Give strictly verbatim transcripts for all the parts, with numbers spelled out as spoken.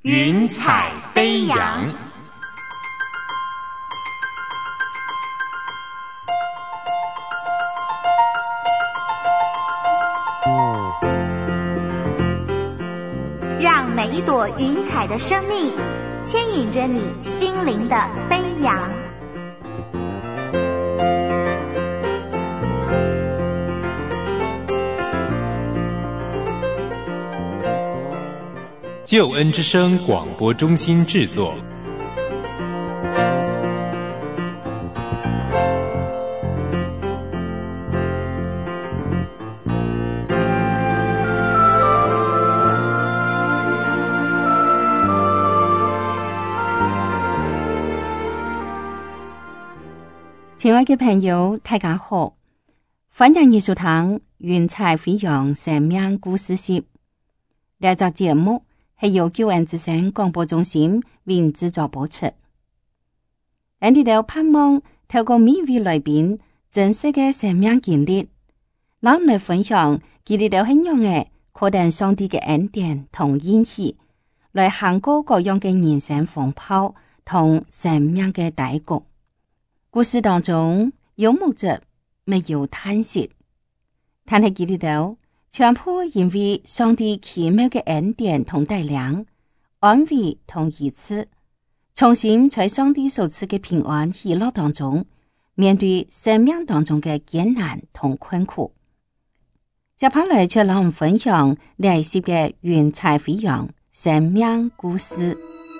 云彩飞扬。 让每一朵云彩的生命牵引着你心灵的飞扬。 救恩之声广播中心制作。 亲爱的朋友，大家好，歡迎你收聽雲彩飛揚生命故事集。呢集節目係由救恩之聲廣播中心為製作播出。我哋都盼望透過每位來賓真實嘅生命經歷，讓我哋分享佢哋都係樣嘅確定上帝嘅恩典同應許，來行過各樣嘅人生風暴同生命嘅低谷。故事當中有目的，沒有嘆息，但係佢哋都全部因為上帝奇妙嘅恩典同帶領、安慰同醫治，重新在上帝所賜嘅平安喜樂當中，面對生命當中嘅艱難同困苦。接下來就讓我們分享呢一集嘅雲彩飛揚生命故事。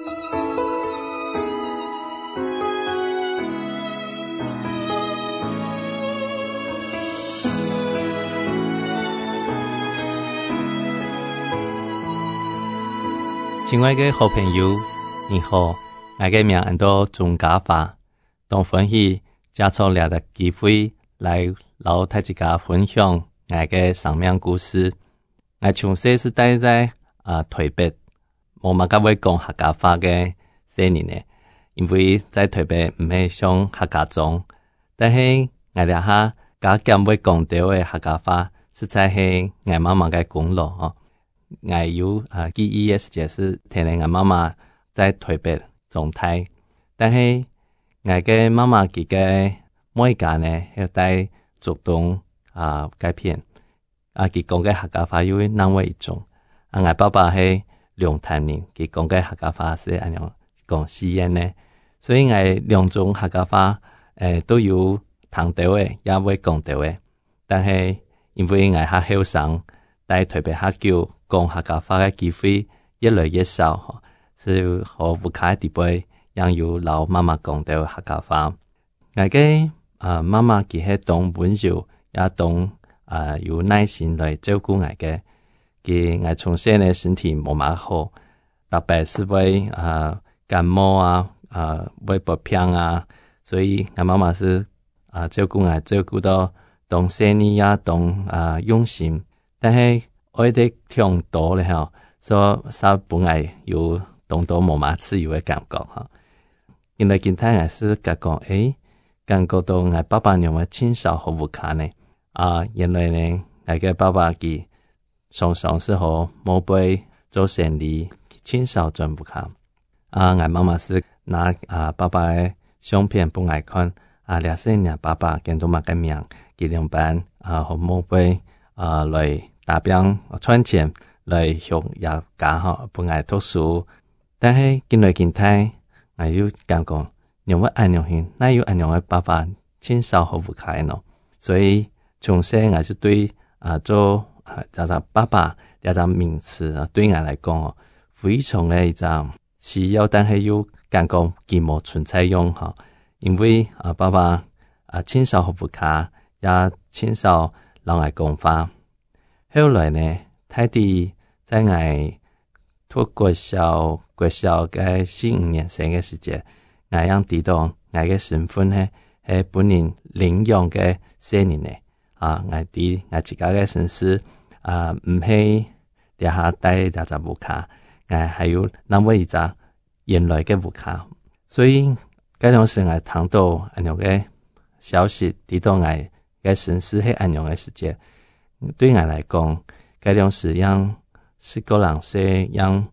親愛的好朋友，你好，我嘅名叫鍾家華，當歡喜接觸了的機會來老大家分享我嘅生命故事。我從細是待在啊台北，冇乜個會講客家話嘅四年呢，因為在台北唔係上客家中，但係我哋下加減會講到嘅客家話，實在係我媽媽嘅功勞哦。我有啊記憶嘅時間是聽我媽媽在台北狀態，但係我嘅媽媽佢嘅每家呢要帶主動啊改變，啊佢講嘅客家話有另外一種，啊我爸爸係龍潭人，佢講嘅客家話是按樣講西煙呢，所以我兩種客家話誒都有聽到嘅，也會講到嘅，但係因為我喺後生在台北客叫講客家話嘅機會越來越少，是好唔開地位，讓有老媽媽講到客家話。我嘅啊媽媽佢係懂溫柔，也懂啊有耐心來照顧我嘅。佢我從細呢身體冇乜好，特別是為啊感冒啊啊會不平啊，所以我媽媽是啊照顧我照顧到懂細膩呀，懂啊用心，但係我哋聽多咧嗬，所以本來有懂到冇乜自由嘅感覺哈。原來今天我是講講，誒，感覺到我爸爸娘嘅親手好唔卡呢？啊，原來呢，我嘅爸爸佢常常是好冇被做生意，親手做唔卡。啊，我媽媽是拿啊爸爸嘅相片俾我看，啊，兩歲年爸爸見到我嘅名，佢兩班啊好冇被啊來打表賺錢來學業家學不愛讀書，但係見來見睇，我又講講，因為安樣型，那有安樣嘅爸爸親手好唔開咯，所以從細我就對啊做啊叫做爸爸呢個名詞啊，對我來講非常嘅一種需要，但係又講講佢冇存在用哈，因為啊爸爸啊親手好唔開，也親手讓我講話。後來呢，太弟在我讀國小國小嘅四五年生嘅時節，我樣知道我嘅身份呢係本人領養嘅少年呢。啊，我啲我自家嘅身世啊，唔係地下帶就就無卡，我還有另外一隻原來嘅無卡，所以嗰陣時我聽到咁樣嘅消息，知道我嘅身世係咁樣嘅時節。對我來講，嗰種是讓是個人是讓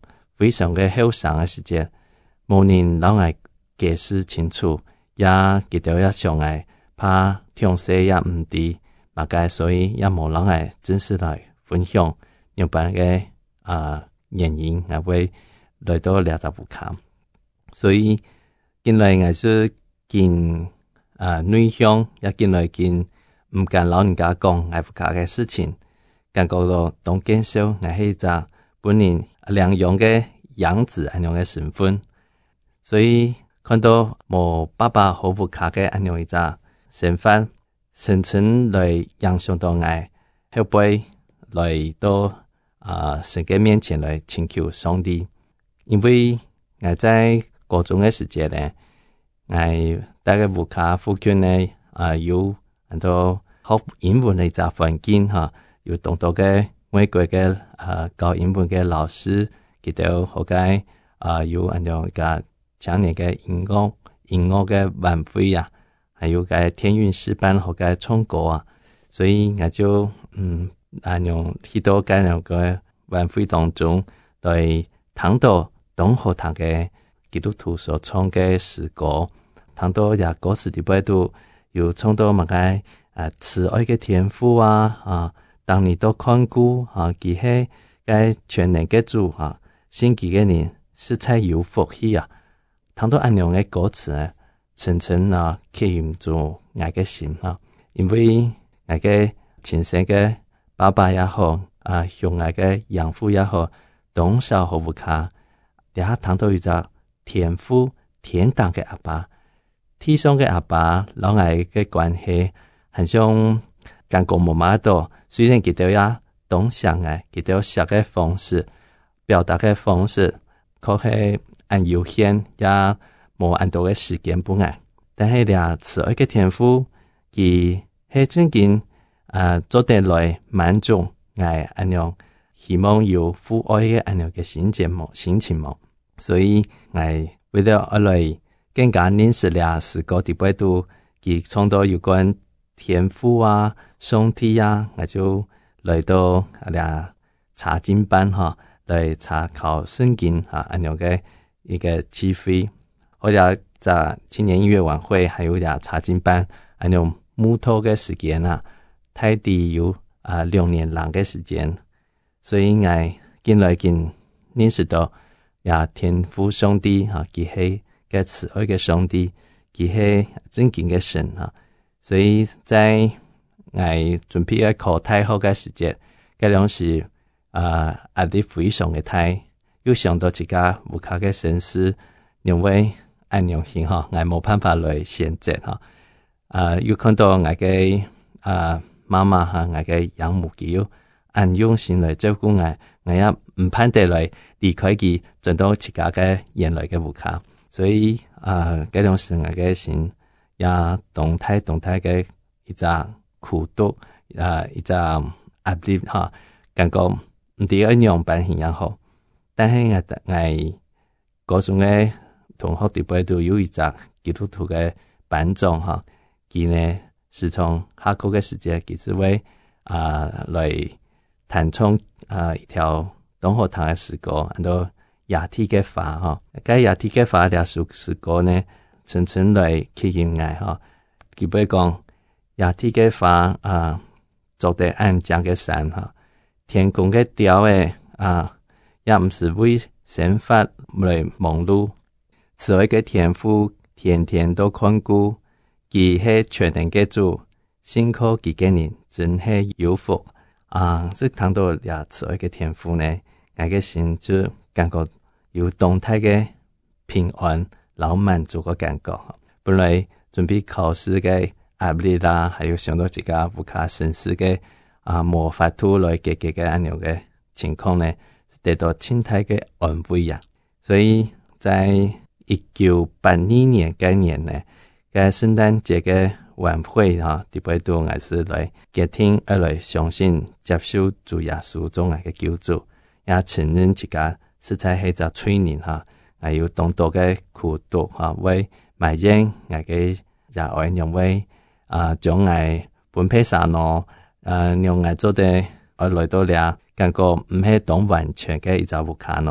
非常嘅後生嘅時節，無人老愛解釋清楚，也記得也上愛怕詳細也唔知，嘛該所以也無老愛正式來分享有辦嘅啊原因，也會來到兩集烏卡。所以近來我是見啊內向，也近來見唔敢老人家講烏卡嘅事情，感覺到當見少我係一個本人兩樣嘅樣子，安樣嘅身份，所以看到冇爸爸好烏卡嘅安樣一個身份，深深來影響到我，後背來到啊神嘅面前來請求上帝，因為我在高中嘅時節咧，我大概烏卡附近咧啊有很多學英文嘅一個環境哈，有當多嘅外國嘅啊教英文嘅老師，佢哋好解啊有安樣個青年嘅音樂音樂嘅晚會啊，還有個天韻詩班好解唱歌啊，所以我就嗯安樣去到嗰兩個晚會當中來聽到東學堂嘅基督徒所唱嘅詩歌，聽到也歌詞裡邊都有唱到乜嘅啊慈愛嘅天父啊啊，當你都看顧啊，佢係個全能嘅主啊，信佢嘅人實在有福氣啊，聽到安樣嘅歌詞呢，層層啊吸引住我嘅心啊，因為我嘅親生嘅爸爸也好啊，向我嘅養父也好，從小學烏卡，也聽到一個天父天堂嘅阿爸，天上嘅阿爸，老我嘅關係很像感覺冇乜多，雖然佢哋也懂想嘅，佢哋寫嘅方式、表達嘅方式，可係按有限，也冇按多嘅時間不愛。但係倆慈愛嘅天父，佢係真正啊做得來滿足我安樣，希望有父愛嘅安樣嘅心情冇心情冇，所以我為了而來更加認識倆詩歌啲背度，佢創造有關天父啊、上帝啊，我就來到倆查經班哈，來查考聖經哈，安樣嘅一個機會。我倆在青年音樂晚會，還有倆查經班，安樣木頭嘅時間啊，太低有啊兩年lang嘅時間，所以我進來見認識到也天父上帝哈，佢係個慈愛嘅上帝，佢係正經嘅神哈，所以在我準備要考大學嘅時節，嗰兩時啊壓力非常嘅大，又想到自家烏卡嘅身世，因為安樣性哈，我冇辦法來選擇哈，啊又看到我嘅啊媽媽哈，我嘅養母佢按用心來照顧我，我也唔盼得來離開佢，轉到自家嘅原來嘅烏卡，所以啊嗰種時我嘅心也動態動態嘅一隻苦毒啊，一隻壓力哈，感覺唔知一樣辦法也好，但係我我嗰種嘅同學啲輩都有一隻基督徒嘅班長哈，佢呢是從下課嘅時間，佢只會啊來彈唱啊一條東學堂嘅詩歌，然後亞體嘅法哈，該亞體嘅法條詩詩歌呢，層層來吸引我哈，佢不會講亞體嘅法啊，做得安靜嘅山哈，天空嘅調誒啊，也唔是為生活來忙碌，慈愛嘅天父天天都看顧，佢係全能嘅主，辛苦佢嘅人真係有福啊！即睇到呀慈愛嘅天父呢，我嘅心就感覺有動態嘅平安、老滿足嘅感覺。本來準備考試嘅壓力啦，還有想到自家烏卡身世嘅啊無法度來解決嘅安樣嘅情況呢，得到親態嘅安慰呀。所以在一九八二年嗰年呢，嘅聖誕節嘅晚會哈，特別多還是來接聽而來相信接受主耶穌做我嘅救主，也承認自家實在係個罪人哈，還有當多嘅苦毒哈，為埋怨我嘅也愛認為啊將我本配撒諾啊讓我做的我來到了，感覺唔係當完全嘅一個烏卡諾。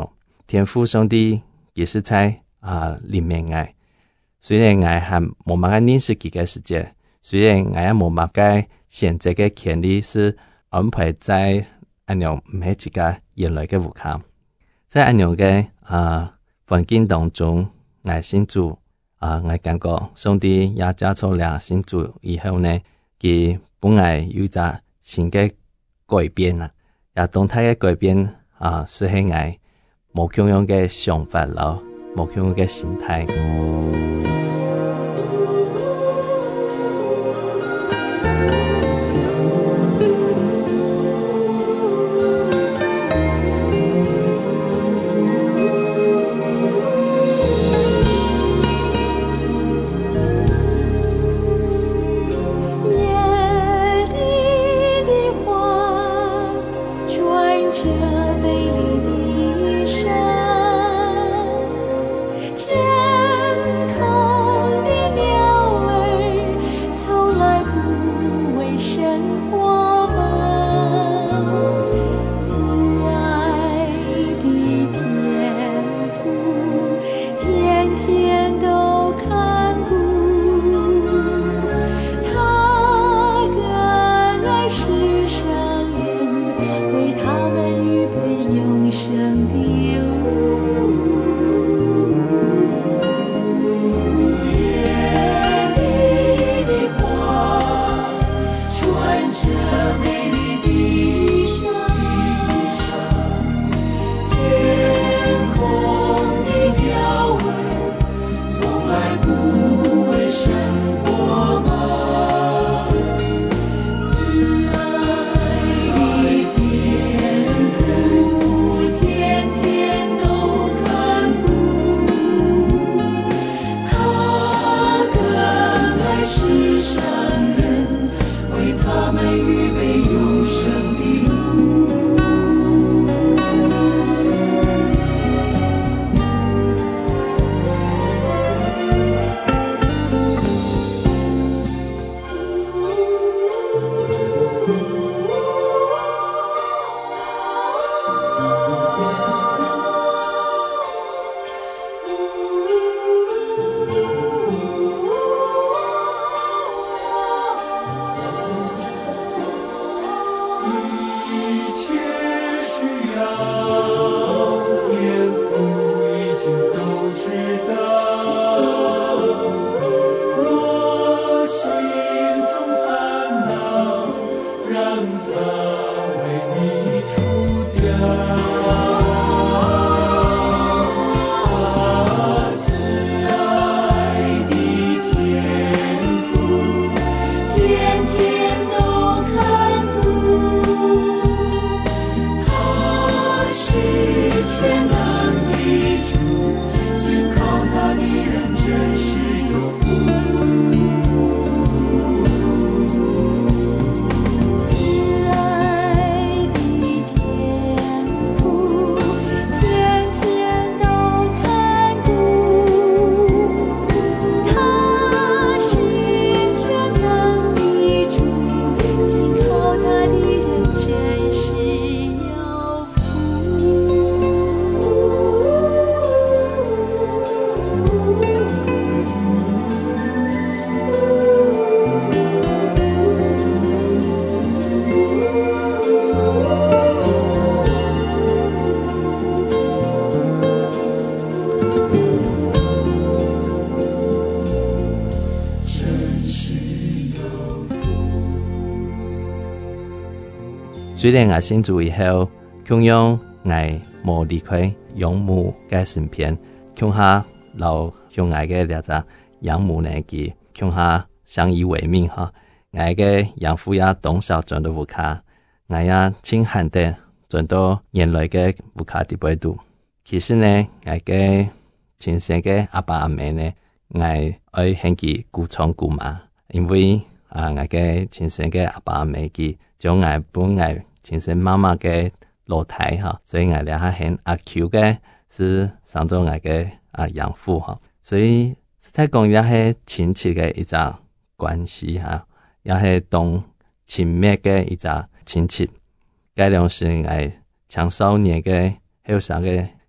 天父上帝也是在啊里面爱，虽然我还冇乜嘅認識佢嘅世界，雖然我也冇乜嘅選擇嘅權利是安排在安樣唔係自家原來嘅屋企，在安樣嘅啊環境當中，我信主啊，我感覺上帝也加錯了信主以後呢，佢本來有隻新嘅改變啦，也動態嘅改變啊，所以我冇咁樣嘅想法咯，冇咁樣嘅心態。雖然我信主以後，同樣我冇離開養母嘅身邊，共下留向我嘅兩隻養母呢佢，共下相依為命哈。我嘅養父也動手轉到屋企，我也親恨地轉到原來嘅屋企地位度。其實呢，我嘅親生嘅阿爸阿媽呢，我愛向佢顧廠顧嘛，因為啊，我嘅親生嘅阿爸阿媽佢將我本我親生媽媽嘅老太哈，所以我哋係很阿 Q 嘅，是上咗我嘅啊養父哈，所以實際講也係親戚嘅一個關係哈，也係當親密嘅一個親戚。該兩是我青少年嘅後生嘅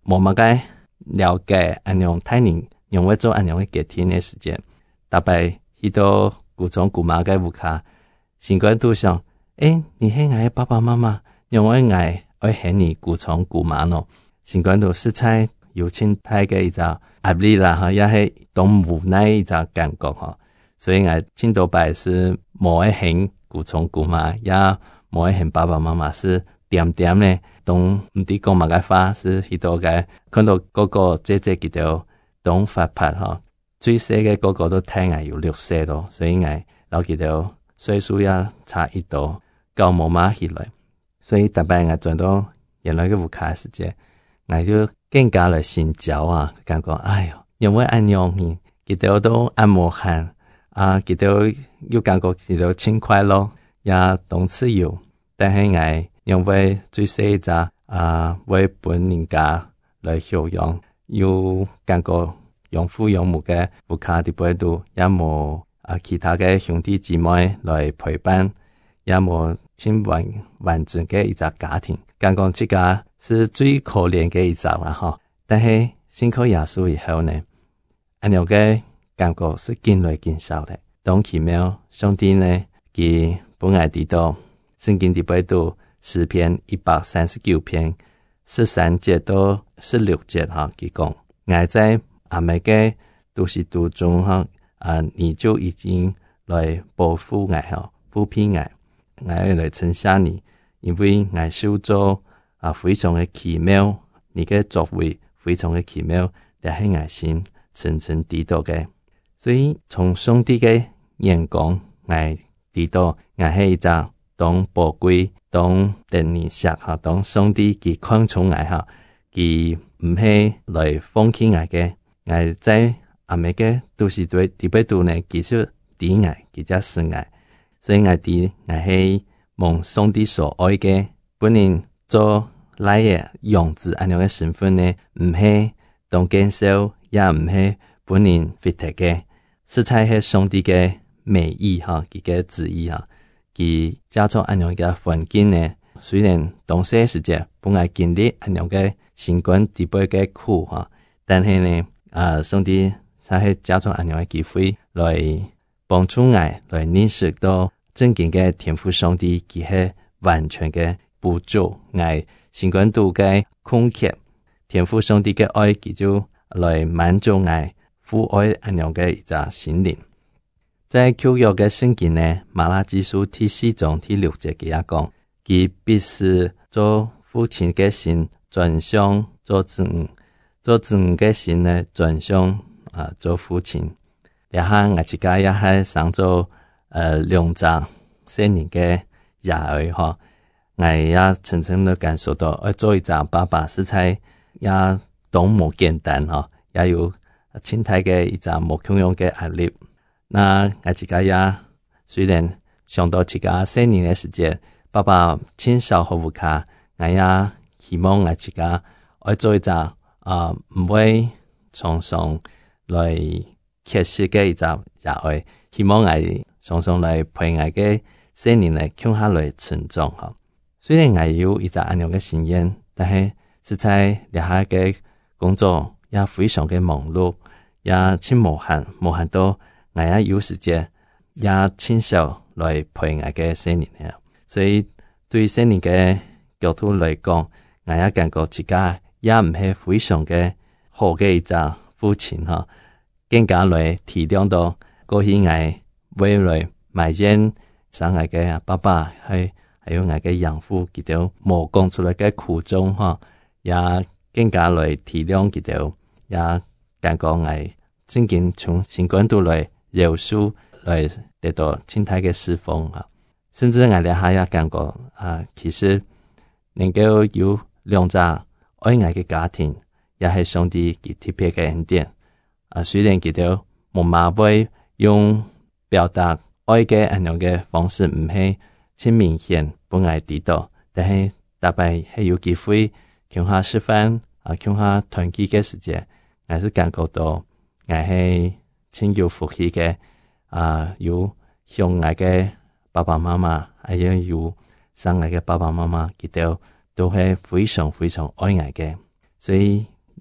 无乜嘅了解安樣太人用會做安樣嘅家庭嘅時間，特別去到古種古媽嘅屋卡，儘管都想，誒，你係我嘅爸爸媽媽，用我愛愛係你古種古媽咯，儘管都實在有親太嘅一個壓力啦，哈，也係當無奈一個感覺哈，所以我親多擺是冇愛係古種古媽，也冇愛係爸爸媽媽是。點點呢，當唔知講乜嘅話，是許多嘅看到嗰個姐姐佢就當發拍嗬，最細嘅嗰個都睇我有六歲咯，所以我老佢就歲數也差一度，夠冇乜起來，所以特別我轉到原來嘅屋卡時間，我就更加來心焦啊，感覺哎喲，因為安樣呢，佢哋都按摩汗啊，佢哋又感覺佢哋輕快樂，也當自由，但係我。因為最細隻啊，為本人家來孝養，有感覺養父養母嘅屋卡啲輩度，也冇啊其他嘅兄弟姊妹來陪伴，也冇親完完整嘅一個家庭，感覺自家是最可憐嘅一個啦嗬。但係信靠耶穌以後呢，安樣嘅感覺是更來更少嘅。當奇妙上帝呢，佢本來知道聖經啲輩度。詩篇一百三十九篇十三節到十六節哈，佢講，我在阿妹嘅都市當中哈，啊，你就已經來保護我哈，撫庇我，我來稱謝你，因為我受造啊非常嘅奇妙，你嘅作為非常嘅奇妙，也係我心深深知道嘅，所以從上帝嘅眼光，我知道我係一個當寶貴。當等你食哈，當上帝佢看重我哈，佢唔係來放棄我嘅，我在阿妹嘅都是對特別度呢，其實啲我，佢就是我，所以我啲我係蒙上帝所愛嘅，本人做來嘅樣子，安樣嘅身份呢，唔係當見手，也唔係本人 fit 嘅，實在係上帝嘅美意哈，佢嘅旨意哈。佢加做安樣嘅環境呢？雖然當時時節本來經歷安樣嘅新冠地杯嘅苦哈，但係呢，啊，上帝才係加做安樣嘅機會來幫助我，來認識到真正嘅天父上帝，佢係完全嘅補助我新冠度嘅空缺，天父上帝嘅愛，佢就來滿足我父愛安樣嘅一個心靈。在舊約嘅聖經呢，馬拉基書第四章第六節佢也講，佢必須做父親嘅心轉向做子女，做子女嘅心呢轉向啊做父親。也係我自家也係想做呃兩張聖靈嘅兒兒嗬，我也深深地感受到，要做一個爸爸實在也多麼簡單嗬，也有親太嘅一個冇同樣嘅壓力。那我自己也雖然想到自家四年嘅時間，爸爸親手好屋卡，我也希望我自家愛做一個啊唔會常常來缺失嘅一個也愛，希望我常常來陪我嘅四年嚟向下來成長哈。雖然我有一個安樣嘅心願，但係實在日下嘅工作也非常嘅忙碌，也親無限無限多。我也有時間也親手來陪我嘅四年嘅，所以對四年嘅角度來講，我也感覺自家也唔係非常嘅好嘅一個父親哈，更加來體諒到過去我為來埋怨生我嘅爸爸係還有我嘅養父佢哋冇講出來嘅苦衷哈，也更加來體諒佢哋，也感覺我真正從新冠度來。饒恕來得到親太嘅釋放啊，甚至我哋下也感覺啊，其實能夠有兩個愛我嘅家庭，也係上帝佢特別嘅恩典啊。雖然佢哋冇馬會用表達愛嘅安樣嘅方式唔係真明顯，本來知道，但係特別係有機會向下示範啊，向下團結嘅時間，我是感覺到我係。請有福氣嘅啊，有向我嘅爸爸媽媽，還有有生我嘅爸爸媽媽，佢哋都係非常非常愛我嘅，所以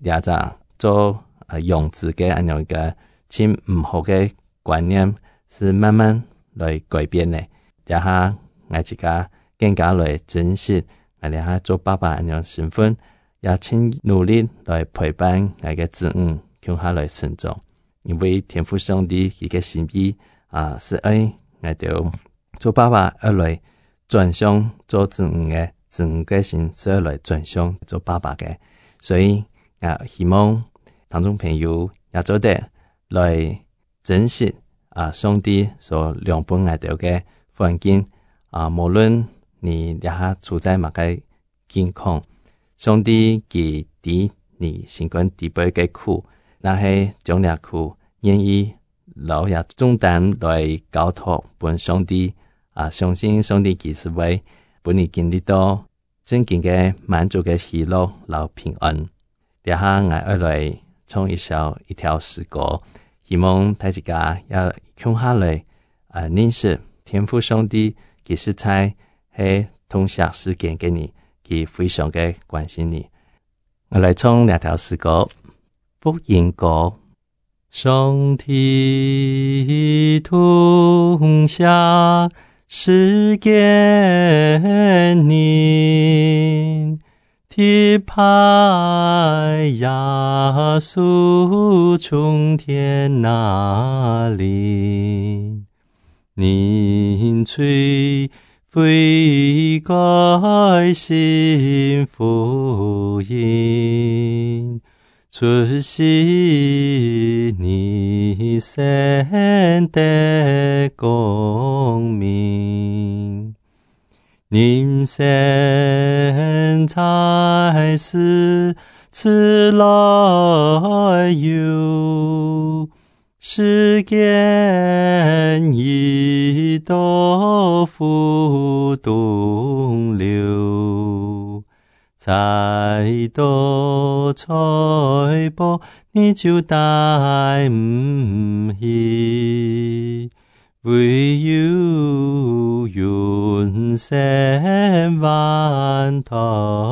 也在做呃用字嘅安样一个真唔好嘅观念，是慢慢来改变的。也下我自家更加来珍惜，我哋下做爸爸安样身份，也请努力来陪伴我嘅子女，向下来成长。因为天父上帝佢嘅心意啊，是爱我哋做爸爸而来转向做子女嘅，子女嘅心是要来转向做爸爸嘅。所以我希望听众朋友也做得来珍惜啊，上帝所良本我哋嘅环境啊，无论你也下处在乜嘅境况，上帝佢知你心肝底背嘅苦，那係將呢苦願意留下重擔來交託本上帝啊，相信上帝佢是為本你經歷到真正嘅滿足嘅喜樂和平安。接下我要來唱一首一條詩歌，希望大家也向下來啊認識天父上帝佢實在係通曉時間給你，佢非常嘅關心你。我來唱兩條詩歌，福音歌。上帝通曉時間您，提派耶穌從天那臨，您吹悔改信福音，出席你生的光明，您生才是此來有，時間已多浮動流，再多財寶你就帶唔起，唯有永生萬代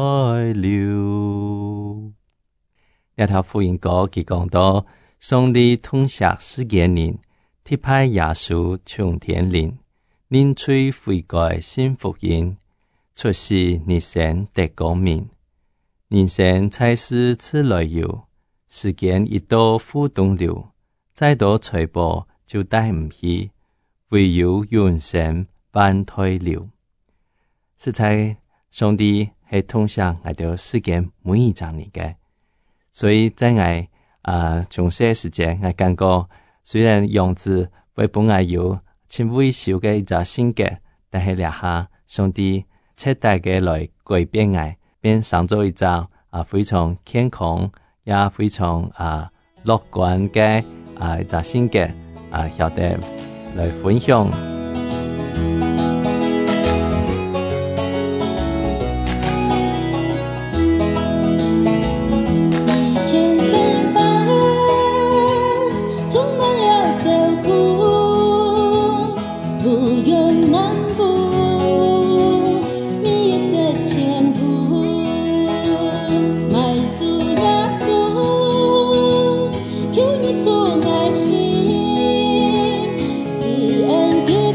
流。一條福音歌佢講到，上帝通曉時間您，提派耶穌從天臨，您吹悔改信福音，出世你生得光明，人生才是此來有，時間一到浮動流，再多財寶就帶唔起，唯有永生萬代流。實在上帝係通曉我哋時間每一章嚟嘅，所以在我啊從些時間我感覺，雖然樣子為本來有真微小嘅一隻性格，但係兩下上帝徹底嘅來改變我，變成咗一隻啊非常健康也非常啊樂觀嘅啊一隻性格啊，曉得來分享。 求你做爱心，是恩典。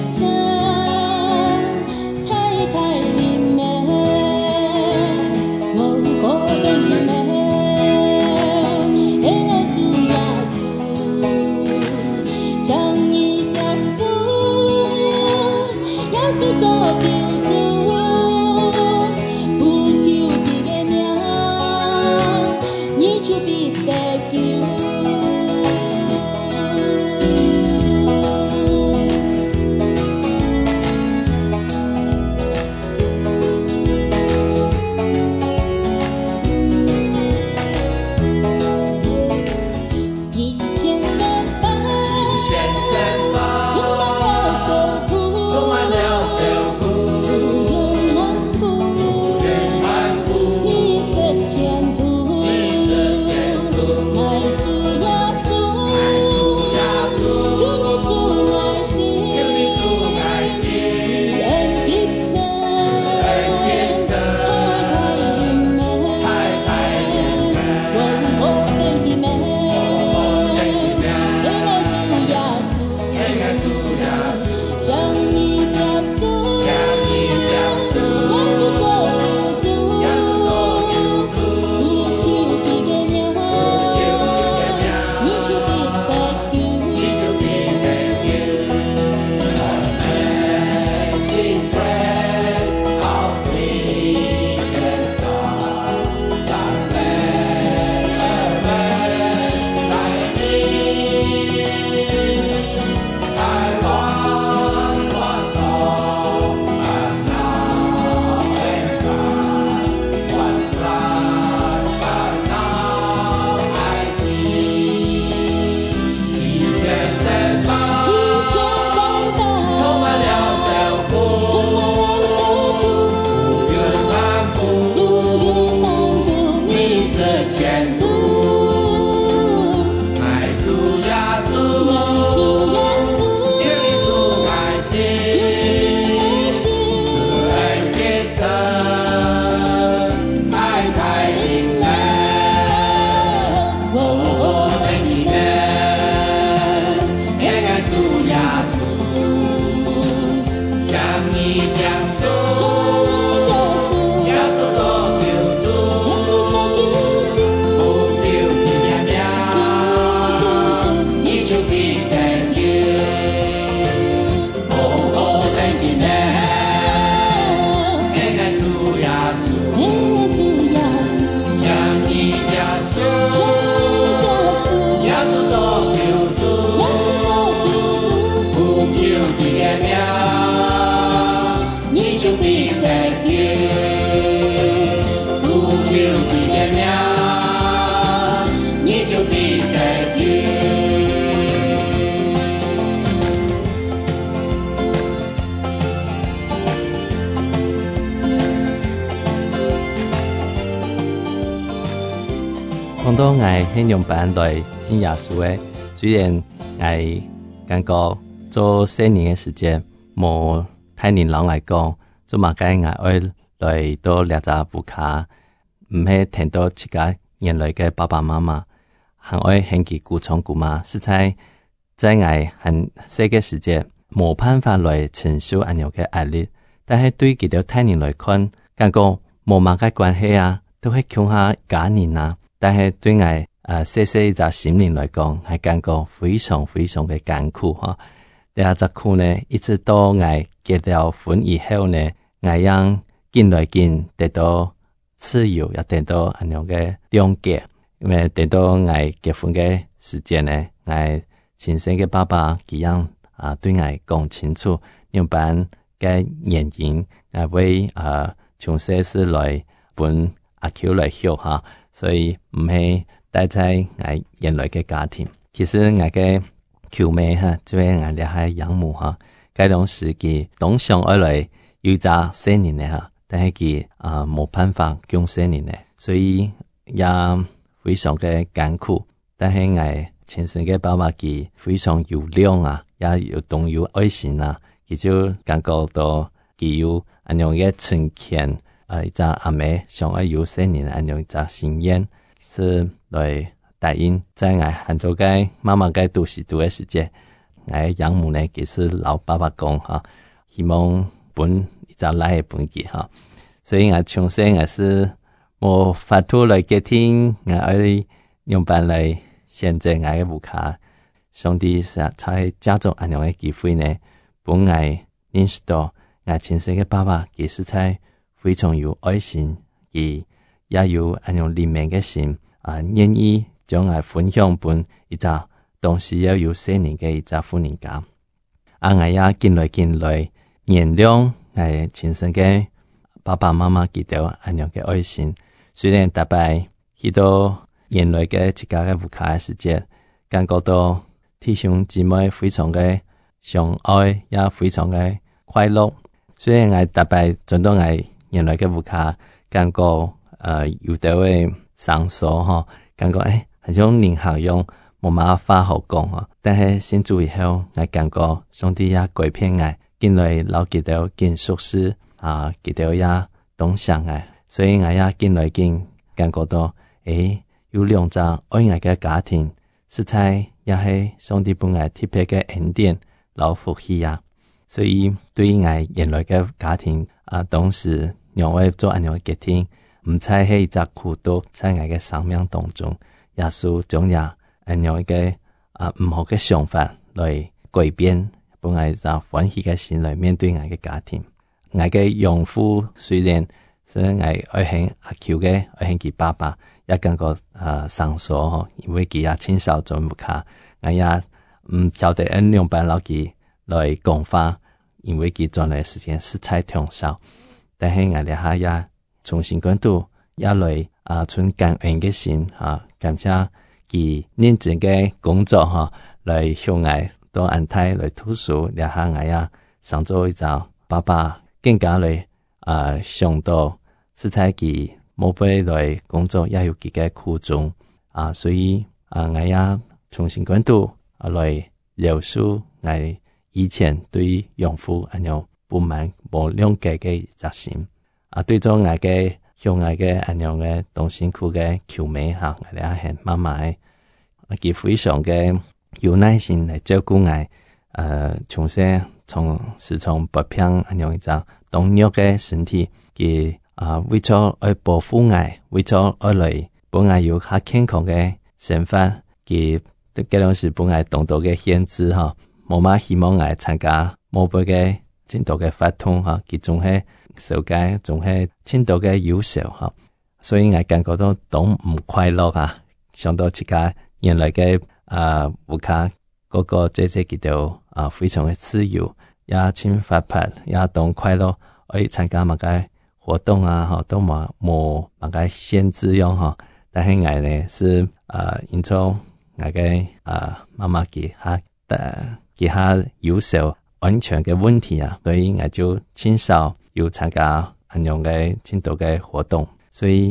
想到我喺用班來信耶穌嘅，雖然我感覺做四年嘅時間冇太年老嚟講，做乜解我愛來到兩隻烏卡，唔係聽到自家原來嘅爸爸媽媽，很愛很佢鼓寵鼓罵，實在在我很細嘅時間冇辦法來承受咁樣嘅壓力，但係對佢哋太年來看，感覺冇乜嘅關係啊，都係強下假年啊。但係對我誒細細隻心靈來講，係感覺非常非常嘅艱苦哈。第二隻苦呢，一直到我結了婚以後呢，我讓見來見得到自由，也得到咁樣嘅諒解。因為得到我結婚嘅時間呢，我親生嘅爸爸佢樣啊對我講清楚，用班嘅原因，我會誒從細時來本阿 Q 來學哈。所以唔係待在我原來嘅家庭，其實我嘅舅妹哈，就係我哋係養母哈，嗰種時期當上而來有隻四年嘅哈，但係佢啊冇辦法供四年嘅，所以也非常嘅艱苦。但係我親生嘅爸爸佢非常有量啊，也有懂有愛心啊，佢就感覺到佢有咁樣嘅成全。啊！一隻阿妹想要有四年安樣一隻心願，是來答應在我漢族嘅媽媽嘅讀書讀嘅時間，我養母呢，其實老爸爸講哈，希望本一隻來嘅本記哈，所以我從細我是冇法度來決定，我愛用辦來選擇我嘅烏卡，上帝實在加咗安樣嘅機會呢，本我認識到我親生嘅爸爸其實在非常有愛心，而也有咁樣憐憫嘅心啊，願意將我分享本一隻東西要有四年嘅一隻婦人家。啊，我也見來見來原諒係親生嘅爸爸媽媽佢哋咁樣嘅愛心。雖然特別去到原來嘅自家嘅烏卡嘅時節，感覺到弟兄姊妹非常嘅相愛，也非常嘅快樂。雖然我特別轉到我原來嘅烏卡，感覺誒有啲會生疏嗬，感覺誒係種人行用冇乜話好講嗬。但係信主以後，我感覺上帝也改變我，見來老記到見熟悉啊，記到也懂想我，所以我也見來見感覺到誒有兩隻愛我嘅家庭，實在也係上帝本來特別嘅恩典老福氣啊。所以對於我原來嘅家庭啊，當時讓我做咁樣嘅決定，唔再係一隻苦毒在我嘅生命當中，耶穌將也咁樣嘅啊唔好嘅想法來改變，本來就歡喜嘅心來面對我嘅家庭。我嘅養父雖然是我愛恨阿 Q 嘅愛恨佢爸爸，也感覺啊生疏，因為佢也親手做烏卡，我也唔曉得咁樣辦落去來講話。因為佢做嘅時間實在長少，但係我哋下也重新關注，也來啊存感恩嘅心啊，感謝佢認真嘅工作哈，來向我到安泰來讀書，然後我也上咗一隻爸爸更加來啊想到實在佢冇俾來工作，也有佢嘅苦衷啊，所以啊我也重新關注啊來饒恕我以前對養父咁樣不滿無諒解嘅一隻心啊，對咗我嘅向我嘅咁樣嘅同辛苦嘅求美嚇，我哋係媽媽佢非常嘅有耐心嚟照顧我，誒從細從時從不偏咁樣一隻動弱嘅身體，佢啊為咗愛保護我，為咗愛嚟本來有較健康嘅想法，佢嗰種是本來動作嘅限制嚇。冇乜希望我參加某輩嘅真多嘅活動哈，佢仲係受嘅，仲係真多嘅優秀哈，所以我感覺到都唔快樂啊！想到自家原來嘅啊烏卡嗰個姐姐佢就啊非常嘅自由，也真活潑，也當快樂，可以參加乜嘅活動啊，哈都冇冇乜嘅限制樣哈。但係我呢是啊，因為我嘅啊媽媽佢嚇誒。其他有時安全嘅問題啊，所以我就親手要參加咁樣嘅真多嘅活動，所以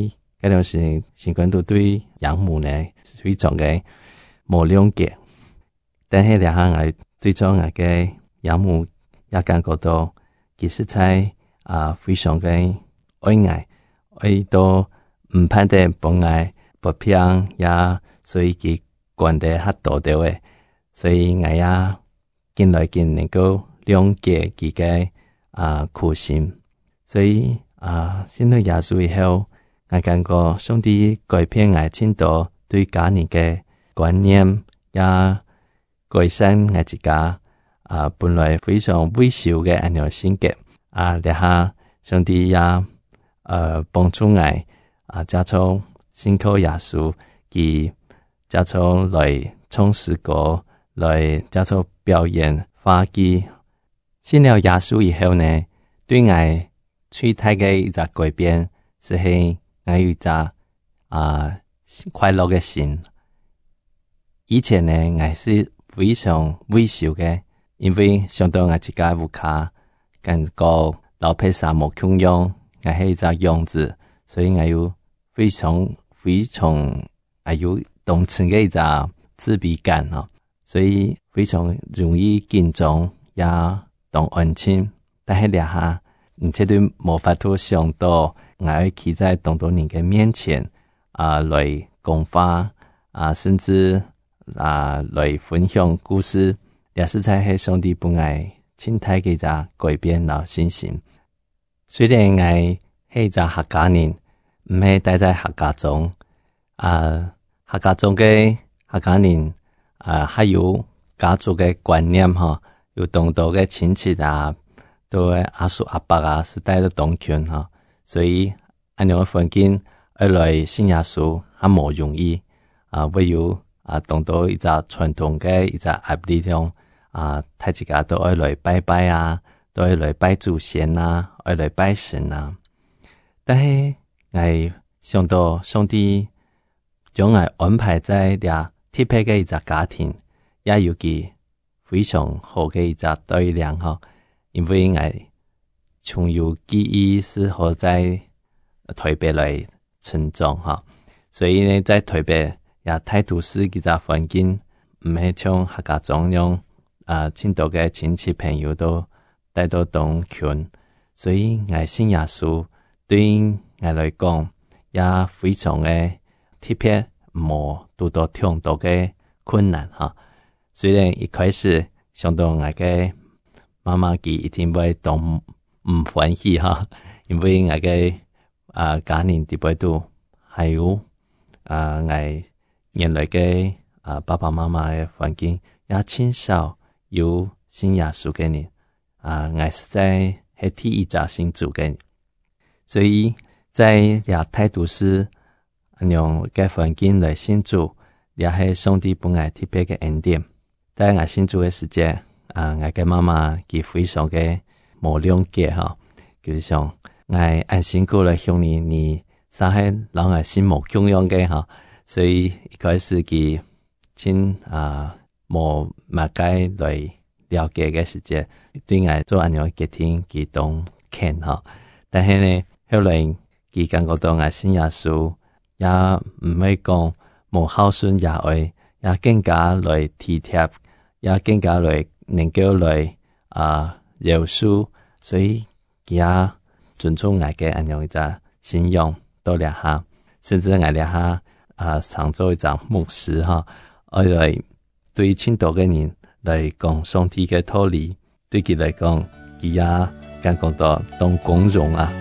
嗰陣時習慣都對養母呢非常嘅冇諒解，但係兩下我對咗我嘅養母也感覺到，其實在啊非常嘅愛愛，愛到唔判定幫愛不平，也所以佢管得較多啲嘅，所以我也見來見能夠諒解佢嘅啊苦心，所以啊信咗耶穌以後，我感覺上帝改變我很多對家人嘅觀念，也改善我自家啊本來非常微小嘅一樣性格啊，然後上帝也呃幫助我啊，加上信靠耶穌，佢加上來唱詩歌，來加上表演話劇。信了耶穌以後呢，對我最大嘅一個改變，是係我有一個啊快樂嘅心。以前呢，我是非常微小嘅，因為想到我自己有卡，感覺老皮沙冇窮用，我係一個樣子，所以我有非常非常啊有動情嘅一個自卑感啊，所以非常容易緊張也當安靜。但係兩下，你絕對冇法度想到我會企在咁多人嘅面前啊、呃，來講話啊，甚至啊來分享故事，也是在係上帝本愛親態嘅一個改變了信心。雖然我係一個客家人，唔係待在客家中啊，客家中嘅客家人啊，還有家族嘅觀念哈，有咁多嘅親戚啊。都阿叔阿伯啊，是帶咗當權哈，所以按樣嘅環境而來信耶穌還冇容易啊，唯有啊，當到一個傳統嘅一個壓力中啊，大家都愛來拜拜啊，都愛來拜祖先啊，愛來拜神啊。但係我想到上帝將我安排在倆特別嘅一個家庭，也有佢非常好嘅一個對象哈。因為我從有記憶是好在台北來成長哈，所以呢在台北也大都市嘅個環境，唔係像客家種樣啊，很多嘅親戚朋友都帶到當權，所以我信耶穌對我來講也非常嘅特別，冇遇到太多嘅困難哈。雖然一開始想到我嘅媽媽佢一定會當唔歡喜哈，因為我嘅啊家人啲輩都還有啊我原來嘅啊爸爸媽媽嘅環境也很少有信耶穌嘅人啊，我實在係第一個信主嘅人，所以在亞太都市用嘅環境來信主，也係上帝本來特別嘅恩典。在我信主嘅時節。啊！我嘅媽媽佢非常嘅冇諒解哈，就是想我按辛苦來向你，你實係讓我心無窮樣嘅哈，所以一開始佢先啊冇乜解來了解嘅時節，對我做安樣決定佢當肯哈，但係呢後來佢感覺到我信耶穌，也唔會講冇孝順也愛，也更加來體貼，也更加來。能夠來啊饒恕，所以佢也尊重我嘅安樣一個信仰到兩下，甚至我兩下啊常做一個牧師哈，我來對很多嘅人來講上帝嘅道理，對佢來講，佢也感覺到當光榮啊。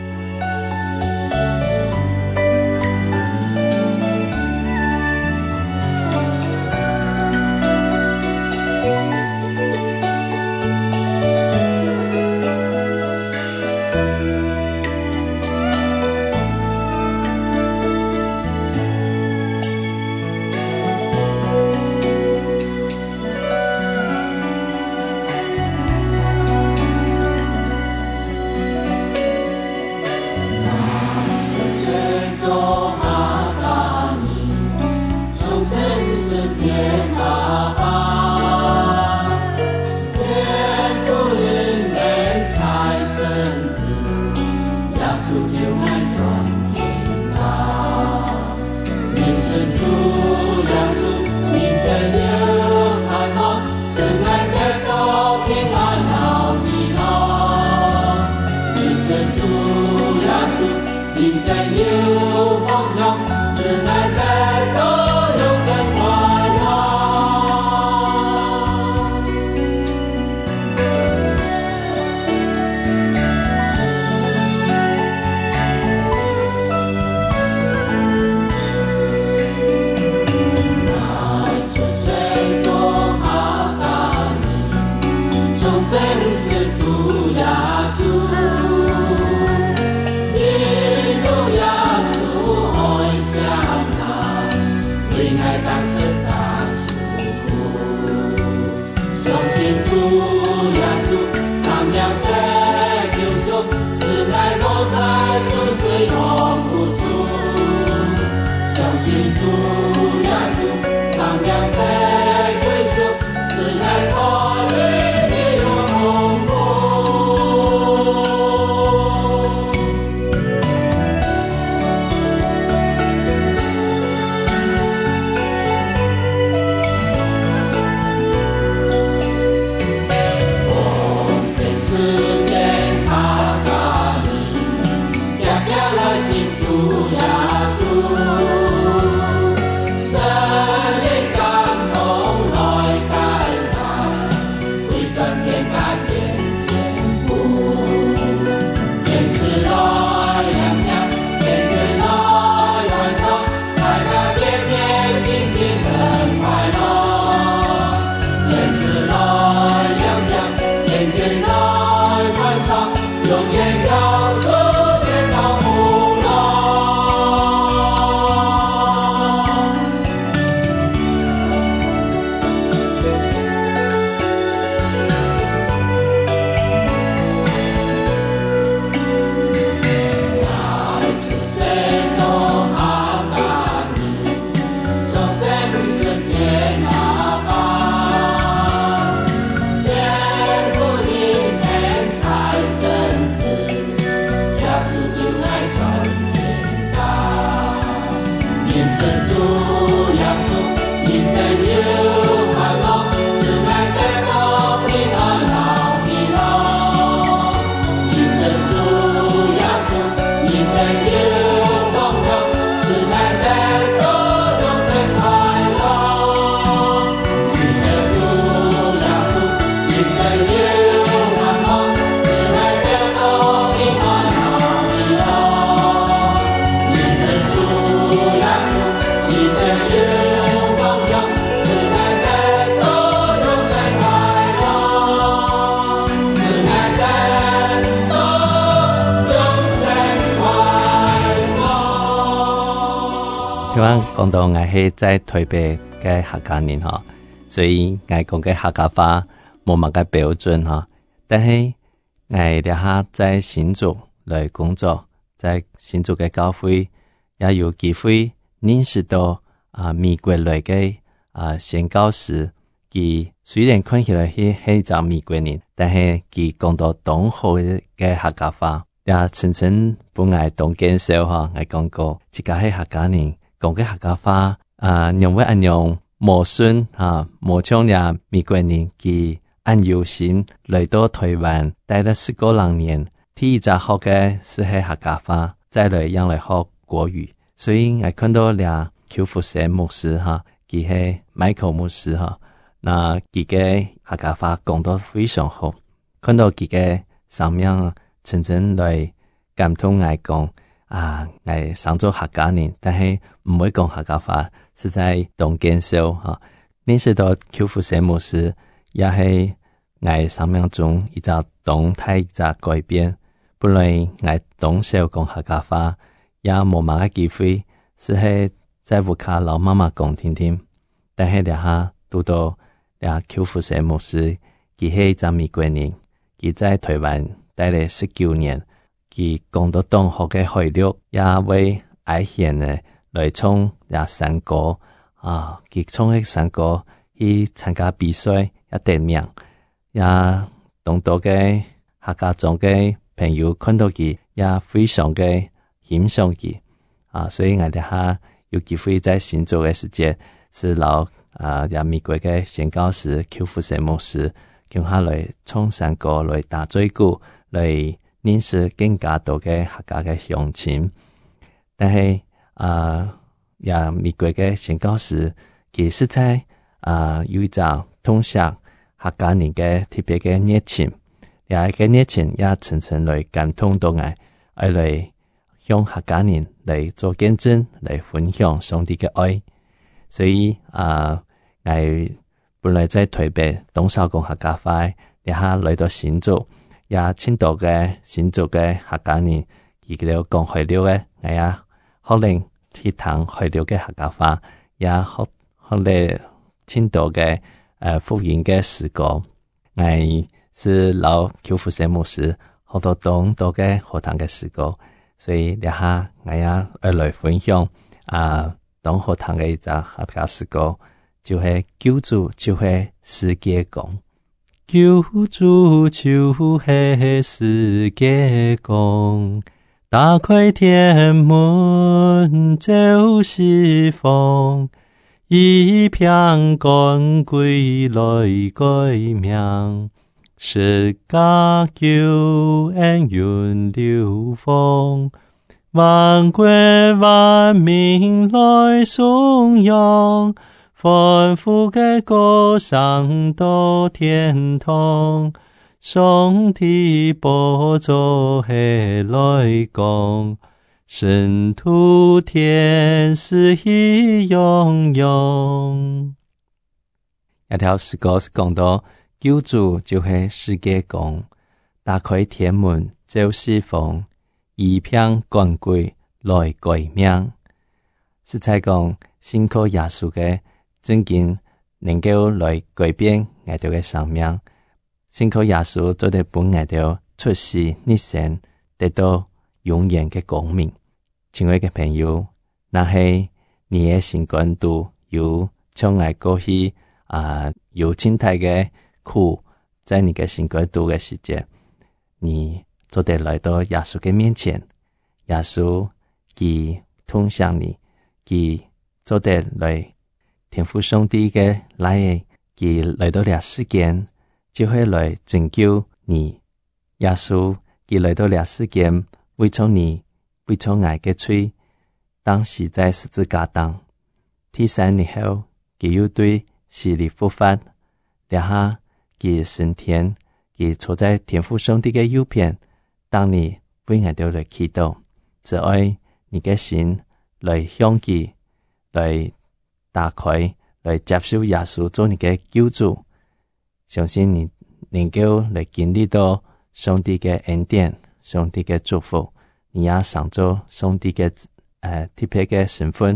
聽講講到我係在台北嘅客家人哈，所以我講嘅客家話冇乜嘅標準哈。但係我哋下在新竹來工作，在新竹嘅教會也有機會認識到啊美國來嘅啊宣教師，佢雖然看起來係係一個美國人，但係佢講到東好嘅客家話，也曾經本來當介紹哈，我講過自家係客家人。講嘅客家話啊，用為按用模順啊，模像呀美國人佢按有心來到台灣待了十個兩年，第一隻學嘅是係客家話，再來讓來學國語。所以我看到倆邱福生牧師哈，佢係Michael牧師哈，那佢嘅客家話講得非常好，看到佢嘅上面真正來感動我講。啊，我上做客家人，但係唔會講客家話，實在當見笑哈。認識到邱福生牧師，也係我生命中一個動態一個改變。本來我當時講客家話，也冇乜嘅機會，是係在屋企老媽媽講聽聽。但係兩下讀到兩邱福生牧師，佢係一個美國人，佢在台灣待了十九年。佢講到東學嘅海陸，也為愛賢嘅來衝也山歌啊！佢衝喺山歌去參加比賽，也得名。也當到嘅客家莊嘅朋友看到佢，也非常嘅欣賞佢啊！所以我哋下有機會在新竹嘅時節，是老啊也美國嘅宣教師邱福生牧師，叫下來衝山歌來打嘴鼓來。認識更加多嘅客家嘅鄉親，但係啊，也美國嘅宣教師，其實在啊有一種通向客家人嘅特別嘅熱情，也嘅熱情也層層來感動到我，而來向客家人來做見證，來分享上帝嘅愛。所以啊，我本來在台北東少講客家話，然後來到新竹。也青島嘅新竹嘅客家人，佢哋講海陸嘅，我也可能去談海陸嘅客家話，也學學嚟青島嘅誒福音嘅詩歌。我是老邱福生牧師，學到當多嘅學堂嘅詩歌，所以一下我也來分享啊，當學堂嘅一隻客家詩歌，就係救主就係世界光。救主就是世界光，打開天門走四方，一片光歸來改名，世界救恩源流芳，萬國萬民來頌揚。豐富嘅歌聲到天堂，上帝寶座係來講，聖徒天使喜洋洋。一條詩歌是講到救主就係世界光，打開天門走四方，一片光歸來改名。是在講信靠耶穌嘅真經能夠來改變我哋嘅生命，信靠耶穌做得本我哋出世逆生，得到永遠嘅光明。親愛嘅朋友，那係你嘅心肝度有從愛過去啊，有親態嘅苦，在你嘅心肝度嘅時節，你做得來到耶穌嘅面前，耶穌佢通向你，佢做得來。天父上帝嘅來，佢來到了世間，就會來拯救你。耶穌佢來到了世間，為從你，為從愛嘅罪，當時在十字架上。第三日後，佢又對死裡復活，然後佢升天，佢坐在天父上帝嘅右邊。當你為愛到來祈禱，只愛你嘅心來向佢來。打開來接受耶穌做你嘅救主，相信你能夠來經歷到上帝嘅恩典、上帝嘅祝福，你也上做上帝嘅誒特別嘅身份，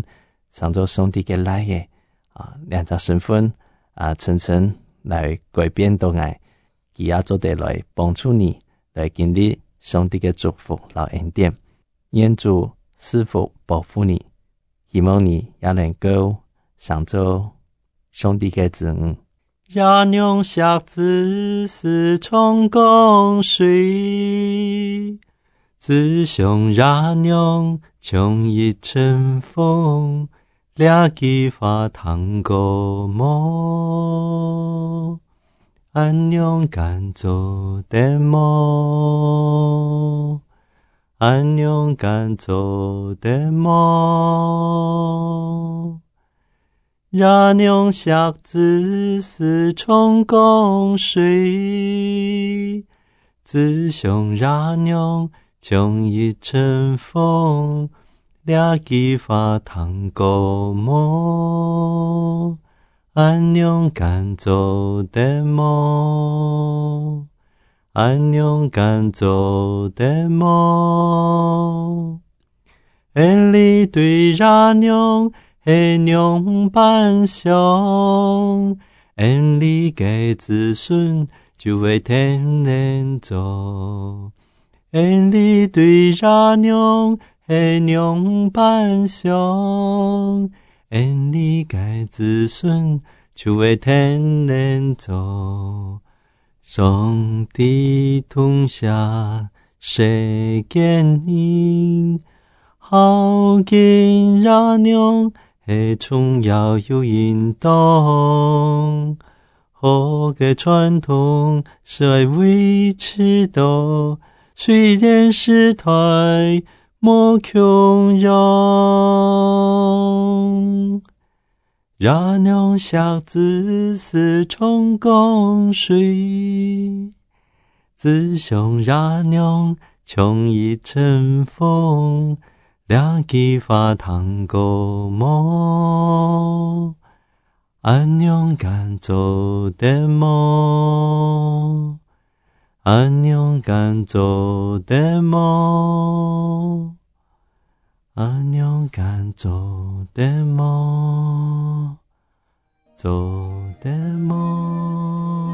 上做上帝嘅来嘅啊，两只身份啊，层层来改变到爱，佢也做得来帮助你来经历上帝嘅祝福和恩典。愿主赐福保护你，希望你也能够上做上帝嘅子女。 亚娘下子是从江水，自从亚娘从一阵风，俩几发糖果么，安娘敢做的么，安娘敢做的么。亚娘下子是从江水，自从亚娘从一阵风，俩几发糖果么，安娘敢做的么，安娘敢做的么。恩里对亚娘黑娘伴相，恩里给子孙就为天人做。恩里对亚娘黑娘伴相，恩里给子孙就为天人做。上帝同下谁见你，好见亚娘黑重要有引导，好嘅传统是维持到，虽然时代莫穷用。亚娘下子是从江水，自从亚娘从一阵风，俩几发糖果么，安娘敢做的么，安娘敢做的么，安娘敢做的么，做的么。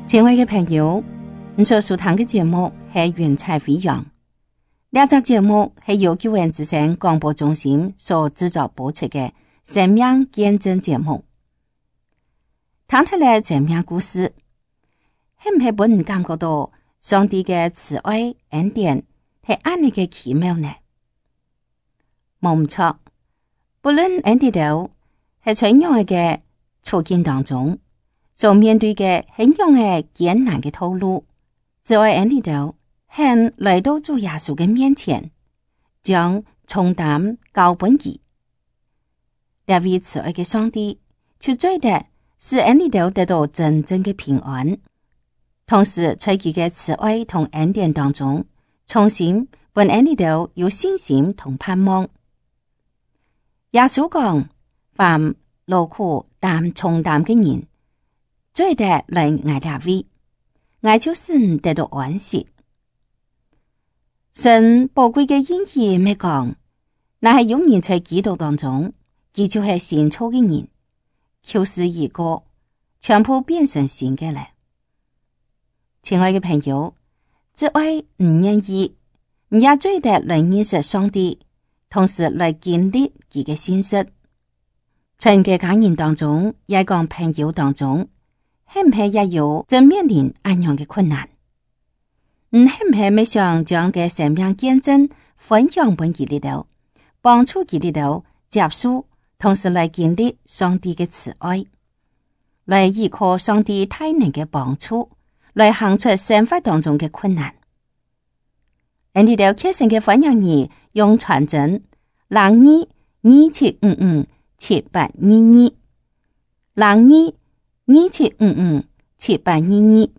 亲爱的朋友，你所收聽嘅節目係雲彩飛揚。呢集節目係由救援之聲廣播中心所製作播出嘅生命見證節目。聽出嚟生命故事，係唔係俾人感覺到上帝嘅慈愛恩典係安尼嘅奇妙呢？冇唔錯，不論喺呢度係怎樣嘅處境當中，所面對嘅係樣嘅艱難嘅道路，就喺呢度向來到主耶穌嘅面前，將重擔交俾佢。呢位慈愛嘅上帝，就最的使喺呢度得到真正嘅平安，同時在佢嘅慈愛同恩典當中，重新俾喺呢度有信心同盼望。耶穌講：凡勞苦擔重擔嘅人，最得嚟挨大位，挨就使得到安息。神寶貴嘅恩義咪講，那係有人在基督當中，佢就係新造嘅人，舊事已過，全部變成新嘅咧。親愛嘅朋友，只愛唔願意，唔也最得嚟認識上帝，同時嚟建立佢嘅信息。在嘅家人當中，也講朋友當中，係唔係也有正面臨安樣嘅困難？唔係唔係咪想將嘅生命見證分享俾佢哋度，幫助佢哋度接受，同時嚟建立上帝嘅慈愛，嚟依靠上帝大能嘅幫助，嚟行出生活當中嘅困難。喺呢度揭成嘅分享兒用傳真零二二七五五七八二二零二二七五五七八二二。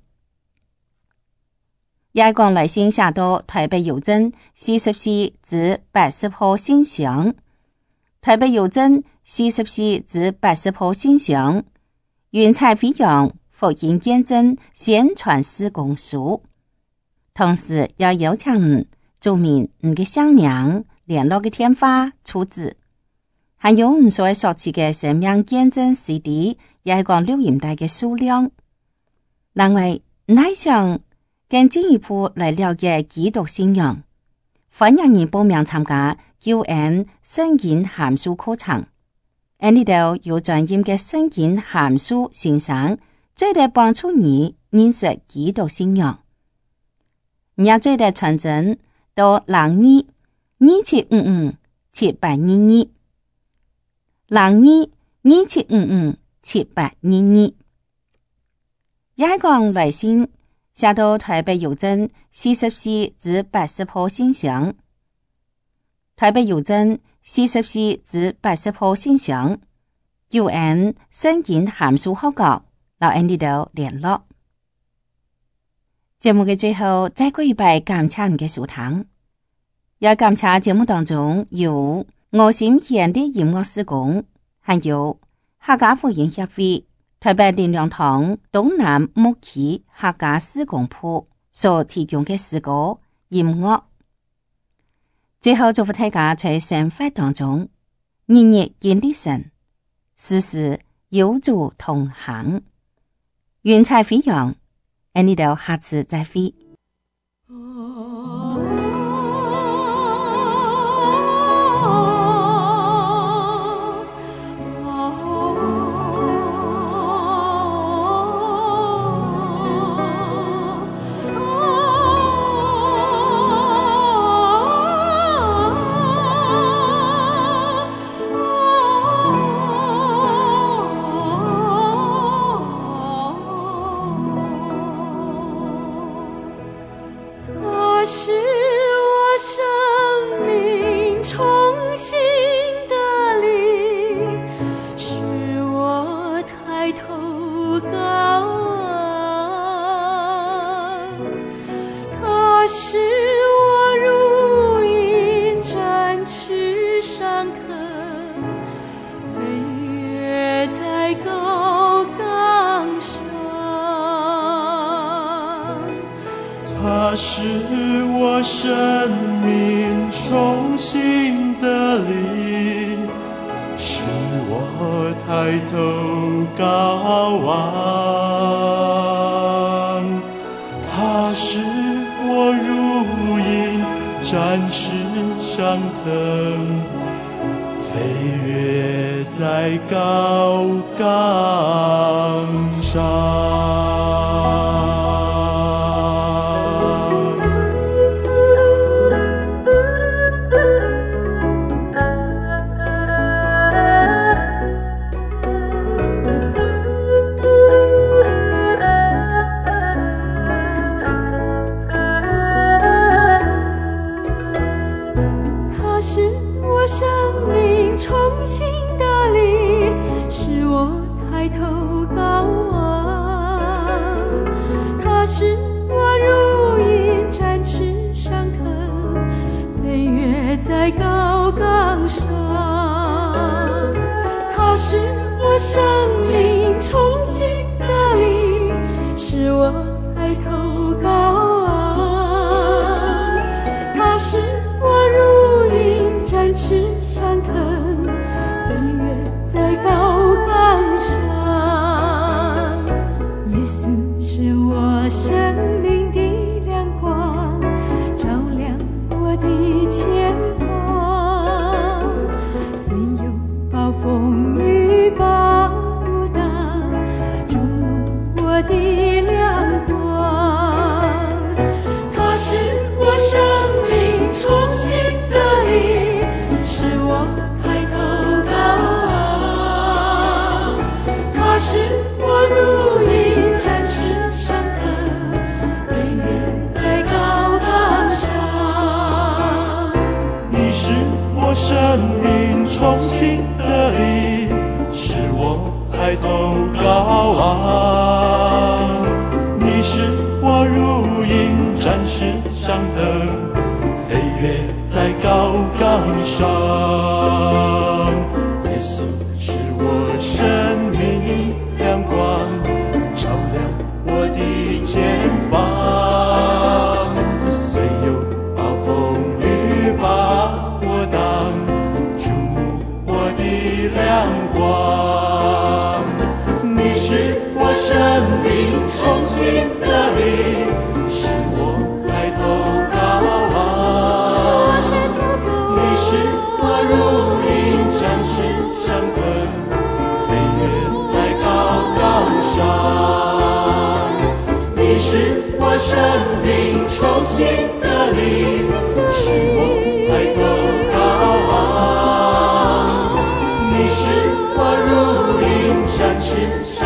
也講來信寫到台北郵政四十四至八十號信箱，台北郵政四十四至八十號信箱，雲彩飛揚福音見證宣傳事工處。同時要邀請你注明你嘅姓名、聯絡嘅電話、住址，還有你所索取嘅生命見證 C D， 也係講錄音帶嘅數量。另外，你還想更進一步來了解基督信仰，歡迎你報名參加救恩聖經函數課程。喺呢度有專業嘅聖經函數先生，最得幫助你認識基督信仰。你也最得傳真到零二二七五五七八二二，零二二七五五七八二二。也講來信寫到台北郵政四十四至八十號信箱，台北郵政四十四至八十號信箱，救恩聖經函數號角，留喺呢度聯絡。節目嘅最後，再過一拜感謝你嘅收聽，也感謝節目當中有我心獻的音樂事工，還有客家福音協會台北靈糧堂東南牧區客家事工鋪所提供嘅詩歌音樂。最後祝福大家在生活當中日日經歷神，時時有主同行。雲彩飛揚，喺呢度下次再會。 它是我生命重新的力，使我抬头高望。 它使我如鹰展翅上腾，飞跃在高岗上。 在高岗上，它使我生命重新得力，使我抬头高昂。它使我如鹰展翅上腾，飞跃在高岗上。耶稣是我生命的亮光，照亮我的前方。风雨暴荡，注目我的亮光。它使我生命重新得力，使我抬头高昂。它使我如鹰展翅上腾，飞跃在高岗上。 你使我生命重新得力，使我抬头高昂。你使我如鹰展翅上腾，飞跃在高岗上。耶稣是我生命亮光，照亮我的前方。虽有暴风雨把我挡，亮光，你使我生命重新得力，使我抬头高昂。你使我如鹰展翅上腾，飞跃在高岗上。你使我生命重新得力，使我抬头高昂。你使我如鹰展翅